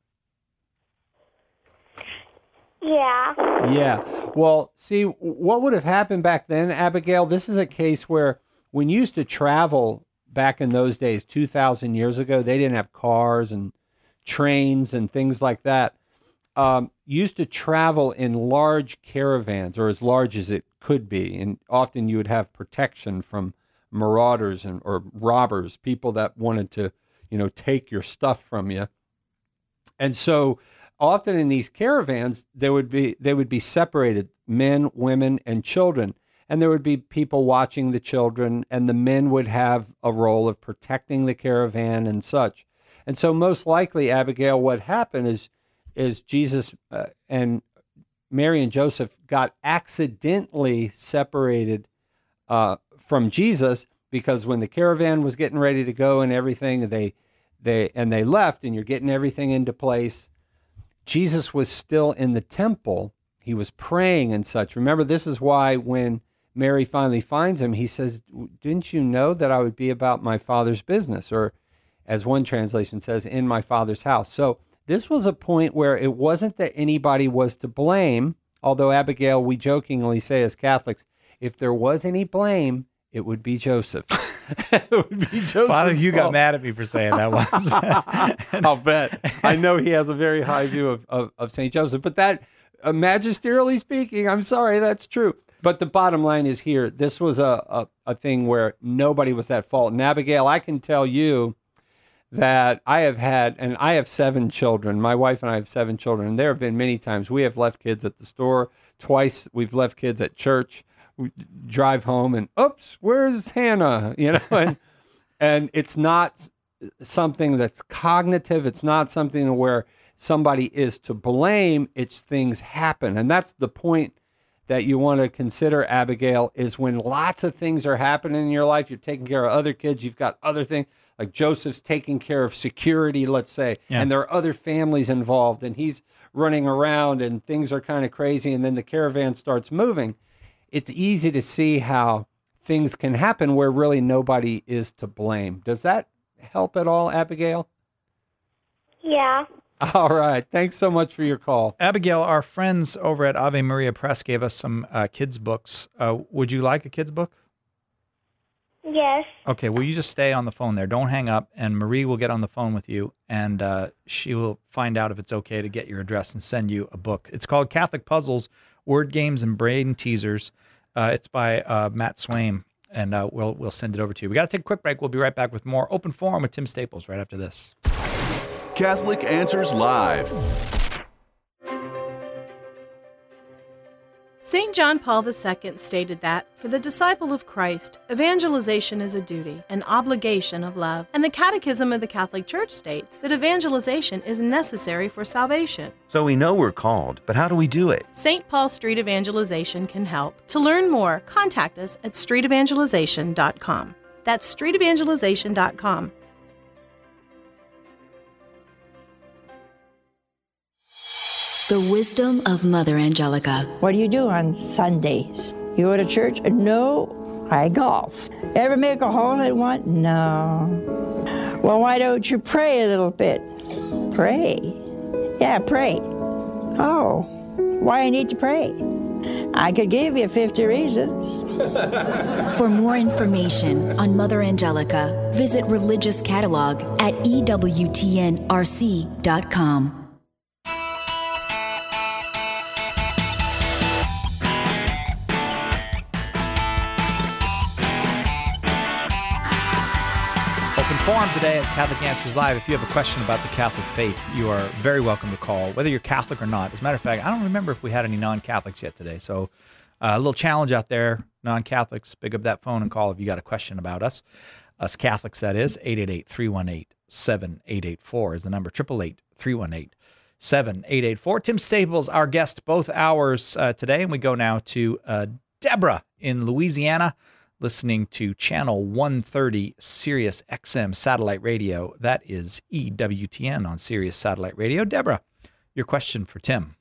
Yeah. Yeah. Well, see, what would have happened back then, Abigail, this is a case where when you used to travel back in those days, two thousand years ago, they didn't have cars and trains and things like that. Um, used to travel in large caravans, or as large as it could be. And often you would have protection from marauders and or robbers, people that wanted to, you know, take your stuff from you. And so often in these caravans, there would be they would be separated, men, women, and children. And there would be people watching the children, and the men would have a role of protecting the caravan and such. And so most likely, Abigail, what happened is is Jesus uh, and Mary and Joseph got accidentally separated uh, from Jesus, because when the caravan was getting ready to go and everything, they they and they left, and you're getting everything into place. Jesus was still in the temple. He was praying and such. Remember, this is why when Mary finally finds him, he says, didn't you know that I would be about my Father's business? Or as one translation says, in my Father's house. So this was a point where it wasn't that anybody was to blame, although, Abigail, we jokingly say as Catholics, if there was any blame, it would be Joseph. It would be Joseph. Father, you got mad at me for saying that once. I'll bet. I know he has a very high view of, of, of Saint Joseph, but that, uh, magisterially speaking, I'm sorry, that's true. but the bottom line is here, this was a, a, a thing where nobody was at fault. And Abigail, I can tell you that I have had, and I have seven children. My wife and I have seven children, and there have been many times we have left kids at the store. Twice we've left kids at church. We drive home and, oops, where's Hannah? You know, and, and it's not something that's cognitive. It's not something where somebody is to blame. It's things happen. And that's the point that you want to consider, Abigail, is when lots of things are happening in your life, you're taking care of other kids, you've got other things, like Joseph's taking care of security, let's say, yeah. and there are other families involved, and he's running around, and things are kind of crazy, and then the caravan starts moving. It's easy to see how things can happen where really nobody is to blame. Does that help at all, Abigail? Yeah. All right. Thanks so much for your call. Abigail, our friends over at Ave Maria Press gave us some uh, kids' books. Uh, would you like a kids' book? Yes. Okay, will you just stay on the phone there? Don't hang up, and Marie will get on the phone with you, and uh, she will find out if it's okay to get your address and send you a book. It's called Catholic Puzzles, Word Games, and Brain Teasers. Uh, it's by uh, Matt Swaim, and uh, we'll we'll send it over to you. We got to take a quick break. We'll be right back with more Open Forum with Tim Staples right after this. Catholic Answers Live. Saint John Paul the Second stated that, for the disciple of Christ, evangelization is a duty, an obligation of love. And the Catechism of the Catholic Church states that evangelization is necessary for salvation. So we know we're called, but how do we do it? Saint Paul Street Evangelization can help. To learn more, contact us at street evangelization dot com. That's street evangelization dot com. The wisdom of Mother Angelica. What do you do on Sundays? You go to church? No, I golf. Ever make a hole in one? No. Well, why don't you pray a little bit? Pray. Yeah, pray. Oh, why I need to pray? I could give you fifty reasons. For more information on Mother Angelica, visit Religious Catalog at E W T N R C dot com. Forum today at Catholic Answers Live. If you have a question about the Catholic faith, you are very welcome to call, whether you're Catholic or not. As a matter of fact, I don't remember if we had any non-Catholics yet today. So uh, a little challenge out there, non-Catholics, pick up that phone and call if you got a question about us. Us Catholics, that is. eight eight eight, three one eight, seven eight eight four is the number. eight eight eight, three one eight, seven eight eight four. Tim Staples, our guest both hours uh, today. And we go now to uh, Deborah in Louisiana, listening to channel one thirty Sirius X M satellite radio. That is E W T N on Sirius satellite radio. Deborah, your question for Tim.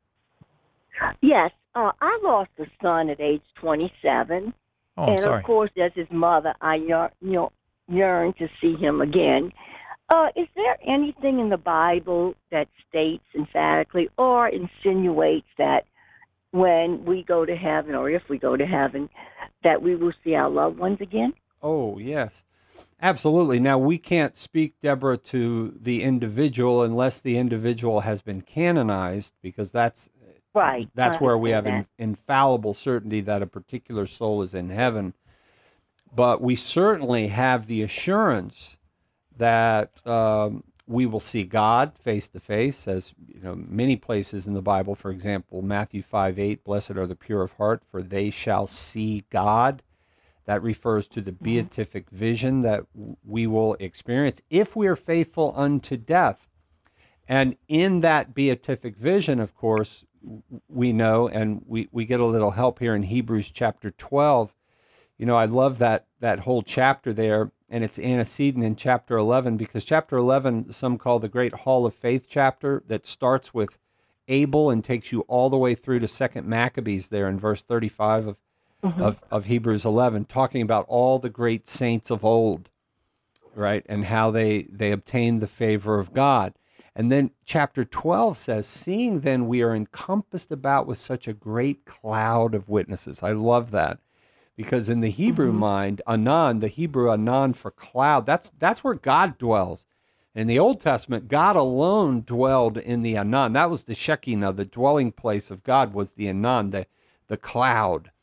Yes, uh, I lost a son at age twenty-seven. Oh, I'm and sorry. Of course, as his mother, I yearn, you know, yearn to see him again. Uh, is there anything in the Bible that states emphatically or insinuates that when we go to heaven, or if we go to heaven, that we will see our loved ones again? Oh, yes, absolutely. Now, we can't speak, Deborah, to the individual unless the individual has been canonized, because that's right. That's I where we have understand in, infallible certainty that a particular soul is in heaven. But we certainly have the assurance that um, we will see God face to face, as you know, many places in the Bible. For example, Matthew five eight, blessed are the pure of heart, for they shall see God. That refers to the beatific vision that we will experience if we are faithful unto death. And in that beatific vision, of course, we know, and we, we get a little help here in Hebrews chapter twelve. You know, I love that that whole chapter there, and it's antecedent in chapter eleven, because chapter eleven, some call the Great Hall of Faith chapter, that starts with Abel and takes you all the way through to Second Maccabees there in verse thirty-five of, mm-hmm. of, of Hebrews eleven, talking about all the great saints of old, right, and how they, they obtained the favor of God. And then chapter twelve says, seeing then we are encompassed about with such a great cloud of witnesses. I love that. Because in the Hebrew mm-hmm. mind, Anan, the Hebrew Anan for cloud, that's that's where God dwells. In the Old Testament, God alone dwelled in the Anan. That was the Shekinah, the dwelling place of God was the Anan, the, the cloud.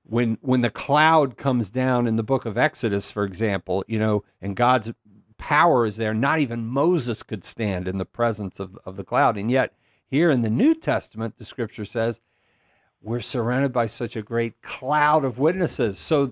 when when the cloud comes down in the book of Exodus, for example, you know, and God's power is there, not even Moses could stand in the presence of, of the cloud. And yet here in the New Testament, the scripture says, we're surrounded by such a great cloud of witnesses. So,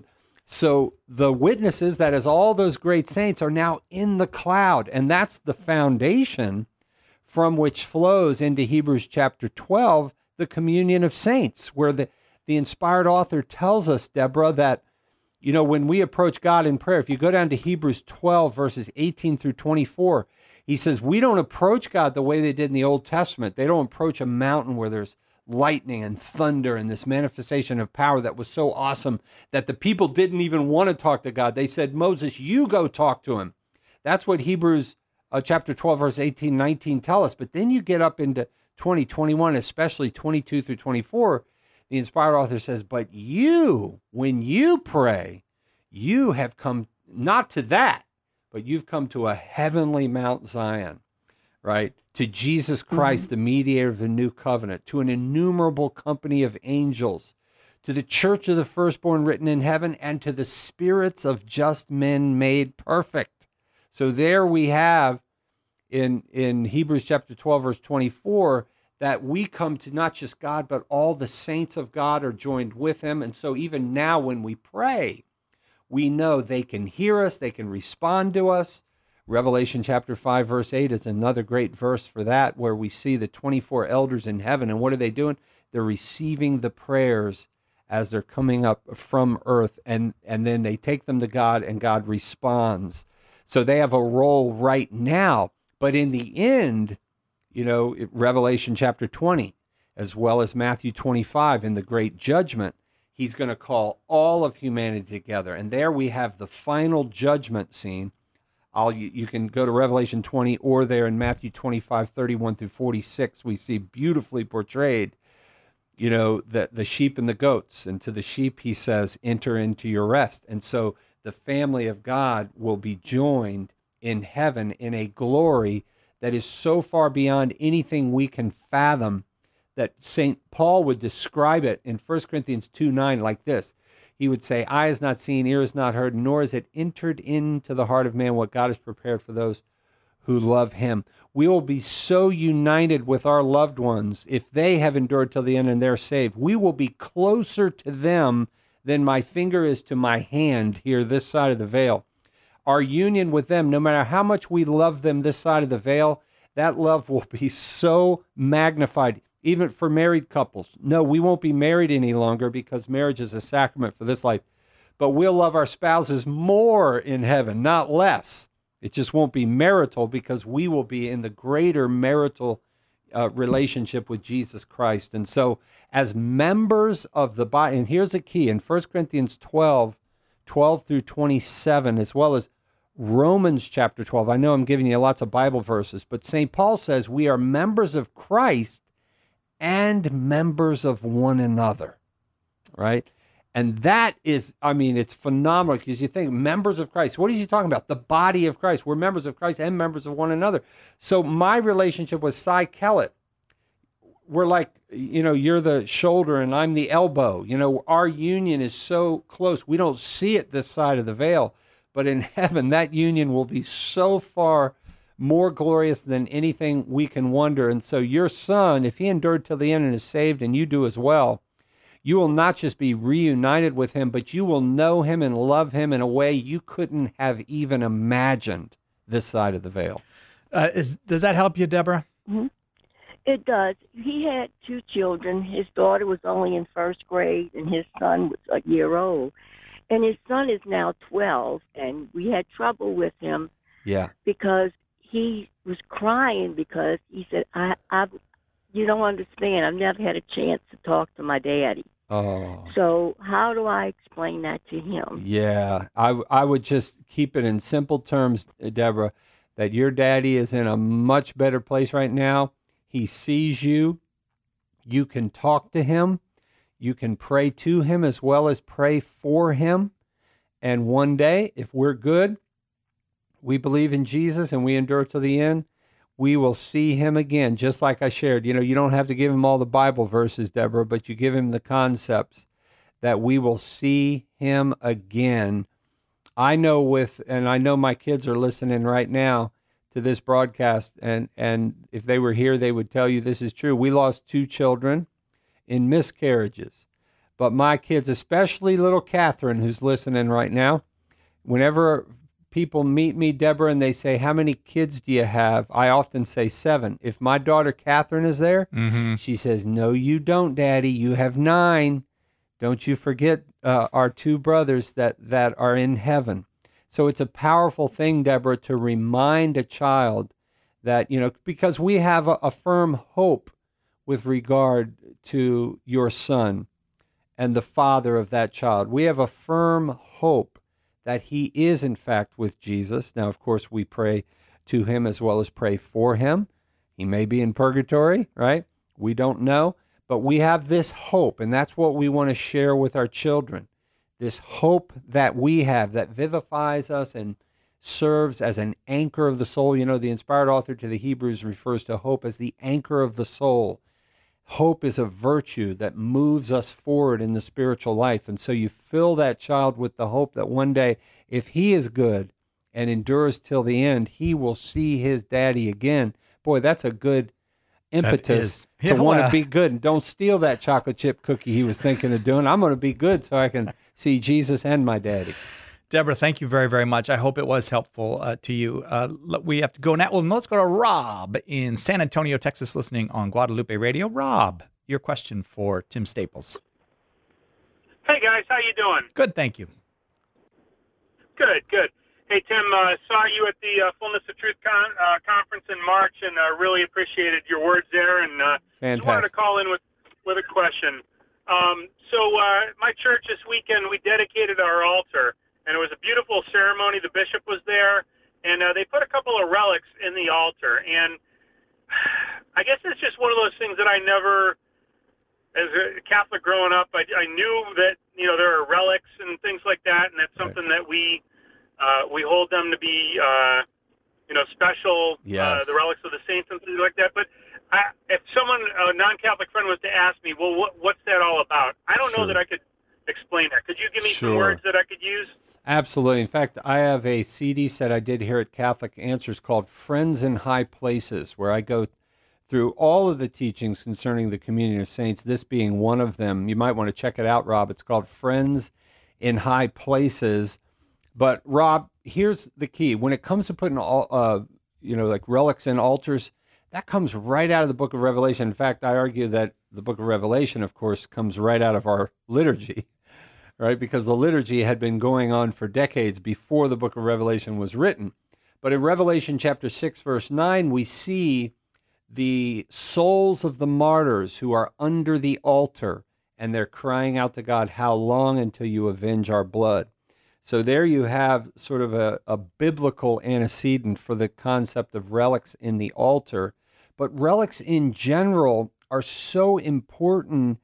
so the witnesses, that is all those great saints, are now in the cloud. And that's the foundation from which flows into Hebrews chapter twelve, the communion of saints, where the, the inspired author tells us, Deborah, that, you know, when we approach God in prayer, if you go down to Hebrews twelve, verses eighteen through twenty-four, he says, we don't approach God the way they did in the Old Testament. They don't approach a mountain where there's lightning and thunder and this manifestation of power that was so awesome that the people didn't even want to talk to God. They said, Moses, you go talk to him. That's what Hebrews uh, chapter twelve, verse eighteen, nineteen tell us. But then you get up into twenty, twenty-one, especially twenty-two through twenty-four, the inspired author says, but you, when you pray, you have come not to that, but you've come to a heavenly Mount Zion, right? To Jesus Christ, mm-hmm. the mediator of the new covenant, to an innumerable company of angels, to the church of the firstborn written in heaven, and to the spirits of just men made perfect. So there we have in, in Hebrews chapter twelve, verse twenty-four, that we come to not just God, but all the saints of God are joined with him. And so even now when we pray, we know they can hear us, they can respond to us. Revelation chapter five, verse eight is another great verse for that, where we see the twenty-four elders in heaven. And what are they doing? They're receiving the prayers as they're coming up from earth, and, and then they take them to God, and God responds. So they have a role right now. But in the end, you know, Revelation chapter twenty, as well as Matthew twenty-five in the great judgment, he's going to call all of humanity together. And there we have the final judgment scene. I'll, you, you can go to Revelation twenty, or there in Matthew twenty-five, thirty-one through forty-six, we see beautifully portrayed, you know, the, the sheep and the goats. And to the sheep, he says, enter into your rest. And so the family of God will be joined in heaven in a glory that is so far beyond anything we can fathom, that Saint Paul would describe it in First Corinthians two nine like this. He would say, eye has not seen, ear has not heard, nor has it entered into the heart of man what God has prepared for those who love him. We will be so united with our loved ones if they have endured till the end and they're saved. We will be closer to them than my finger is to my hand here this side of the veil. Our union with them, no matter how much we love them this side of the veil, that love will be so magnified. Even for married couples. No, we won't be married any longer because marriage is a sacrament for this life. But we'll love our spouses more in heaven, not less. It just won't be marital because we will be in the greater marital uh, relationship with Jesus Christ. And so as members of the body, and here's the key, in First Corinthians twelve, twelve through twenty-seven, as well as Romans chapter twelve. I know I'm giving you lots of Bible verses, but Saint Paul says we are members of Christ and members of one another, right? And that is, I mean, it's phenomenal because you think members of Christ. What is he talking about? The body of Christ. We're members of Christ and members of one another. So my relationship with Cy Kellett, we're like, you know, you're the shoulder and I'm the elbow. You know, our union is so close. We don't see it this side of the veil, but in heaven, that union will be so far more glorious than anything we can wonder. And so your son, if he endured till the end and is saved, and you do as well, you will not just be reunited with him, but you will know him and love him in a way you couldn't have even imagined this side of the veil. Uh, is does that help you, Deborah? Mm-hmm. It does. He had two children. His daughter was only in first grade, and his son was a year old. And his son is now twelve, and we had trouble with him. Yeah. Because he was crying because he said, I, I, you don't understand. I've never had a chance to talk to my daddy. Oh. So how do I explain that to him? Yeah, I, I would just keep it in simple terms, Deborah, that your daddy is in a much better place right now. He sees you. You can talk to him. You can pray to him as well as pray for him. And one day, if we're good, we believe in Jesus and we endure to the end, we will see him again, just like I shared. You know, you don't have to give him all the Bible verses, Deborah, but you give him the concepts that we will see him again. I know with, and I know my kids are listening right now to this broadcast, and, and if they were here, they would tell you this is true. We lost two children in miscarriages. But my kids, especially little Catherine, who's listening right now, whenever people meet me, Deborah, and they say, how many kids do you have? I often say seven. If my daughter Catherine is there, mm-hmm. she says, no, you don't, Daddy. You have nine. Don't you forget uh, our two brothers that, that are in heaven. So it's a powerful thing, Deborah, to remind a child that, you know, because we have a, a firm hope with regard to your son and the father of that child. We have a firm hope that he is, in fact, with Jesus. Now, of course, we pray to him as well as pray for him. He may be in purgatory, right? We don't know. But we have this hope, and that's what we want to share with our children. This hope that we have that vivifies us and serves as an anchor of the soul. You know, the inspired author to the Hebrews refers to hope as the anchor of the soul. Hope is a virtue that moves us forward in the spiritual life. And so you fill that child with the hope that one day, if he is good and endures till the end, he will see his daddy again. Boy, that's a good impetus yeah, to want to well. be good. And don't steal that chocolate chip cookie he was thinking of doing. I'm going to be good so I can see Jesus and my daddy. Deborah, thank you very, very much. I hope it was helpful uh, to you. Uh, we have to go now. Well, let's go to Rob in San Antonio, Texas, listening on Guadalupe Radio. Rob, your question for Tim Staples. Hey, guys. How you doing? Good, thank you. Good, good. Hey, Tim, uh, saw you at the uh, Fullness of Truth con- uh, conference in March, and uh, really appreciated your words there. And uh, just wanted to call in with, with a question. Um, so uh, my church this weekend, we dedicated our altar. And it was a beautiful ceremony. The bishop was there, and uh, they put a couple of relics in the altar. And I guess it's just one of those things that I never, as a Catholic growing up, I, I knew that, you know, there are relics and things like that, and that's something that we uh, we hold them to be, uh, you know, special, yes. uh, the relics of the saints and things like that. But I, if someone, a non-Catholic friend, was to ask me, well, what, what's that all about? I don't Sure. know that I could explain that. Could you give me Sure. some words that I could use? Absolutely. In fact, I have a C D set I did here at Catholic Answers called Friends in High Places, where I go through all of the teachings concerning the communion of saints, this being one of them. You might want to check it out, Rob. It's called Friends in High Places. But, Rob, here's the key. When it comes to putting all, uh, you know, like relics in altars, that comes right out of the book of Revelation. In fact, I argue that the book of Revelation, of course, comes right out of our liturgy. Right, because the liturgy had been going on for decades before the book of Revelation was written. But in Revelation chapter six, verse nine, we see the souls of the martyrs who are under the altar, and they're crying out to God, how long until you avenge our blood? So there you have sort of a, a biblical antecedent for the concept of relics in the altar. But relics in general are so important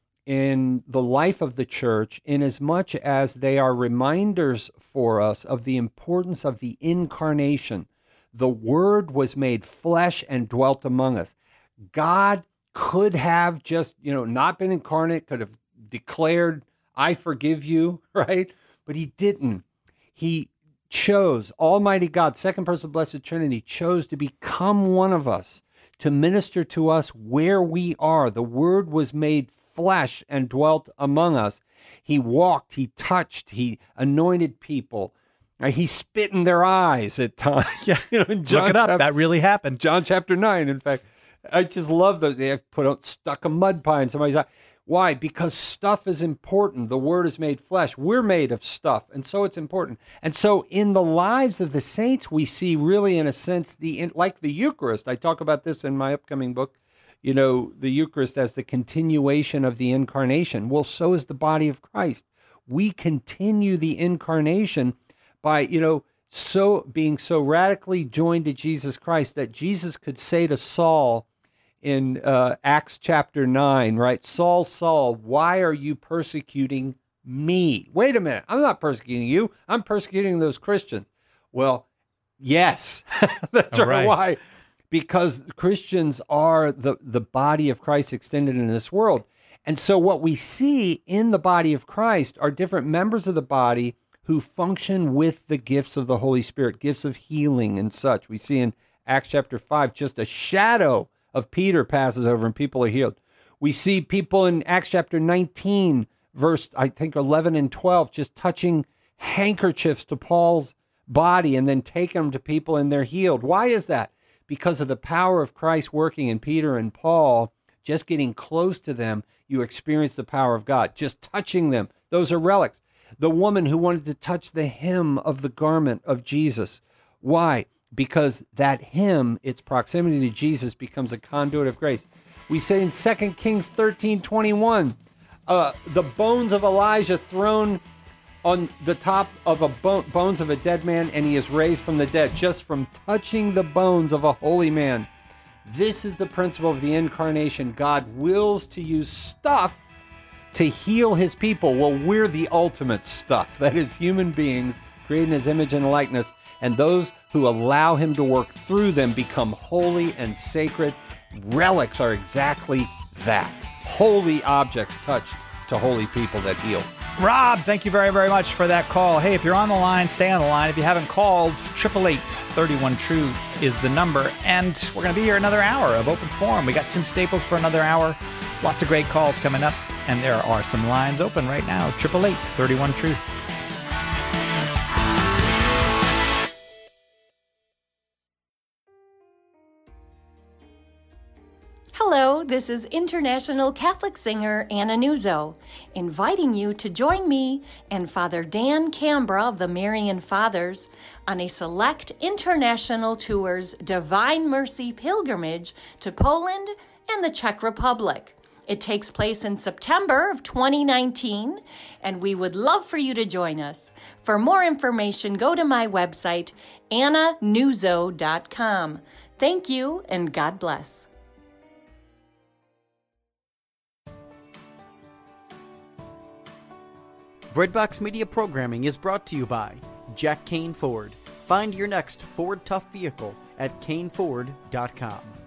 in the life of the church, in as much as they are reminders for us of the importance of the incarnation. The Word was made flesh and dwelt among us. God could have just, you know, not been incarnate, could have declared, I forgive you, right? But he didn't. He chose, Almighty God, second person of the Blessed Trinity, chose to become one of us, to minister to us where we are. The Word was made flesh and dwelt among us. He walked, he touched, he anointed people. He spit in their eyes at times. Yeah, you know, in John look it up. chapter, that really happened. John chapter nine, in fact. I just love those. They have put out, stuck a mud pie in somebody's eye. Why? Because stuff is important. The Word is made flesh. We're made of stuff, and so it's important. And so in the lives of the saints, we see really, in a sense, the like the Eucharist. I talk about this in my upcoming book, you know, the Eucharist as the continuation of the incarnation. Well, so is the body of Christ. We continue the incarnation by, you know, so being so radically joined to Jesus Christ that Jesus could say to Saul in uh, Acts chapter nine, right? Saul, Saul, why are you persecuting me? Wait a minute. I'm not persecuting you. I'm persecuting those Christians. Well, yes, that's right. Why. Because Christians are the, the body of Christ extended in this world. And so what we see in the body of Christ are different members of the body who function with the gifts of the Holy Spirit, gifts of healing and such. We see in Acts chapter five, just a shadow of Peter passes over and people are healed. We see people in Acts chapter nineteen, verse, I think, eleven and twelve, just touching handkerchiefs to Paul's body and then taking them to people and they're healed. Why is that? Because of the power of Christ working in Peter and Paul. Just getting close to them, you experience the power of God. Just touching them, those are relics. The woman who wanted to touch the hem of the garment of Jesus. Why? Because that hem, its proximity to Jesus, becomes a conduit of grace. We say in Second Kings thirteen twenty-one, uh, the bones of Elijah thrown on the top of a bo- bones of a dead man, and he is raised from the dead, just from touching the bones of a holy man. This is the principle of the incarnation. God wills to use stuff to heal his people. Well, we're the ultimate stuff. That is human beings created in his image and likeness, and those who allow him to work through them become holy and sacred. Relics are exactly that. Holy objects touched to holy people that heal. Rob, thank you very, very much for that call. Hey, if you're on the line, stay on the line. If you haven't called, eight eight eight, three one, true is the number. And we're going to be here another hour of Open Forum. We got Tim Staples for another hour. Lots of great calls coming up. And there are some lines open right now. eight eight eight, three one, true. Hello, this is international Catholic singer Anna Nuzzo, inviting you to join me and Father Dan Cambra of the Marian Fathers on a select international tour's Divine Mercy pilgrimage to Poland and the Czech Republic. It takes place in September of twenty nineteen, and we would love for you to join us. For more information, go to my website, anna nuzzo dot com. Thank you, and God bless. Breadbox Media programming is brought to you by Jack Kane Ford. Find your next Ford Tough vehicle at kane ford dot com.